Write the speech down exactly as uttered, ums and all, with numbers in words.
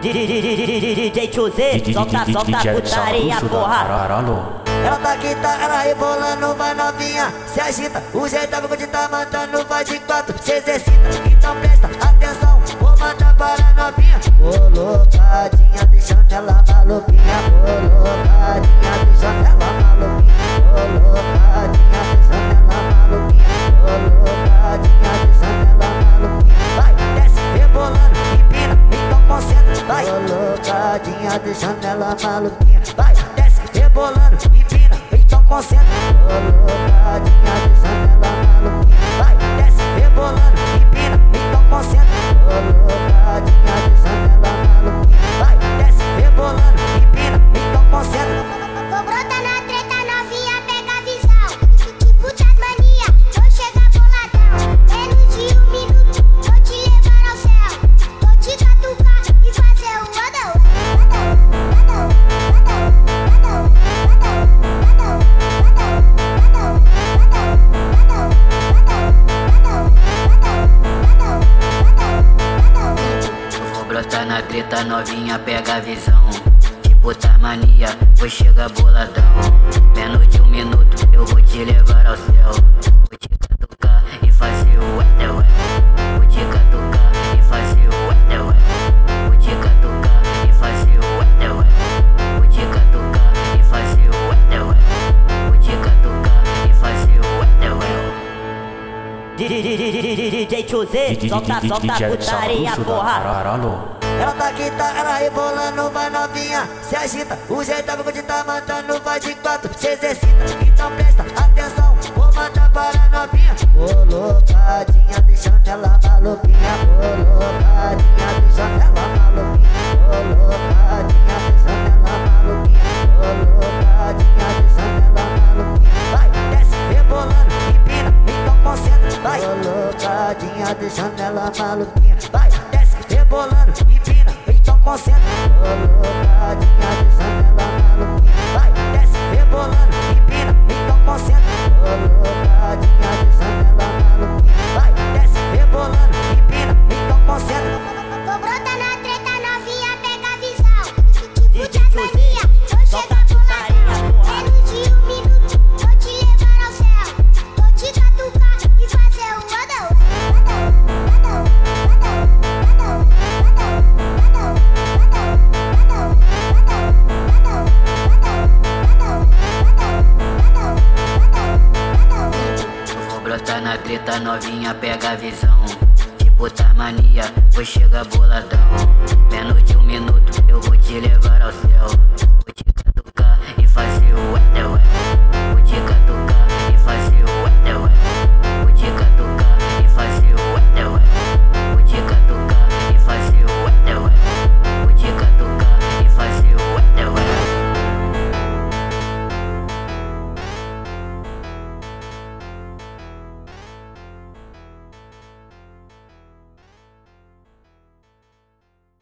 D J José, solta, solta putaria, porra. Ela tá aqui, tá, ela rebolando, vai novinha, se agita. O jeito é que tá mandando, vai de quatro, se exercita. Então presta atenção, vou mandar para a novinha. Colocadinha, deixando ela maluquinha. Colocadinha, deixando ela maluquinha. Colocadinha, deixando ela maluquinha. Colocadinha, deixando ela maluquinha. Vai, desce, rebolando, empina, então concentra. Vai, colocadinha, deixando ela maluquinha. Vai, desce, rebolando, empina, então concentra. Colocadinha, deixando ela maluquinha. Vai, desce, rebolando, empina, então concentra. Colocadinha, deixando ela maluquinha. Vai, desce, rebolando, empina, então concentra. Vou brotar na treta novinha, pega a visão. Tipo das mania, vou chegar boladão. Menos de um minuto, vou te levar ao céu. Vou te catucar e fazer o wadão. Wadão, wadão, Vou brotar na treta novinha, pega a visão. Tipo tá mania, vou chegar boladão. Menos de um minuto, eu vou te levar ao céu. Vou te catucar e fazer o ué, ué. Vou te catucar e fazer o ué, ué. Vou te catucar e fazer o ué, ué. Vou te catucar e fazer o ué, ué. Vou te catucar e fazer o ué, ué. D J José, solta, solta putaria, porra. Ela tá aqui, tá, ela rebolando, vai novinha, se agita. O jeito é que tá mandando, vai de quatro, se exercita. Então presta atenção, vou mandar para a novinha. Colocadinha, deixando ela maluquinha. Colocadinha, deixando ela maluquinha. Colocadinha, deixando ela maluquinha. Colocadinha, deixando ela maluquinha. Vai, desce, rebolando, empina, então concentra. Vai, colocadinha, deixando ela maluquinha. Vai, desce, rebolando, empina, então concentra. Colocadinha, deixando ela maluquinha. Vai, desce, rebolando, empina, então concentra. Colocadinha, deixando ela maluquinha. Vai, desce, rebolando, empina, então concentra. vou brotar na treta novinha, pega a visão. Tipo das mania, vou chegar boladão. Menos de um minuto, vou te levar ao céu. Vou te catucar e fazer o wadão. Wadão, wadão, Vou brotar na treta novinha, pega a visão. Tipo tá mania, vou chegar boladão. Menos de um minuto, eu vou te levar ao céu. Vou te catucar e fazer o ué, ué.